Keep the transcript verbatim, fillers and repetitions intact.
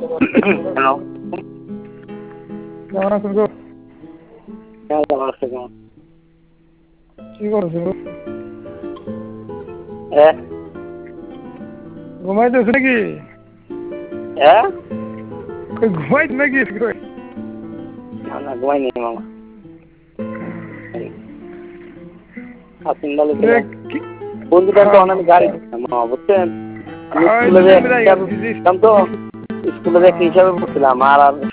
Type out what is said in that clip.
Hello. কেমন আছেন গো? হ্যাঁ, ভালো আছে কেমন? কি করছো গো? হ্যাঁ? ঘুমাইতেছো নাকি? হ্যাঁ? কই ঘুমাইতে নাকি? কই? না না ঘুমাইনি মামা। আসুন ভালো রে ছিলাম। কি বন্ধুটার হ্যাঁ তখন আমি গাড়ি দিতাম মামা বুঝছেন? আমি ওই স্কুলে তো যে জেনে যাই হিসাবে দিদি পড়তাম তো স্কুলে যে একটা হিসাবে পড়ছিলাম আর আর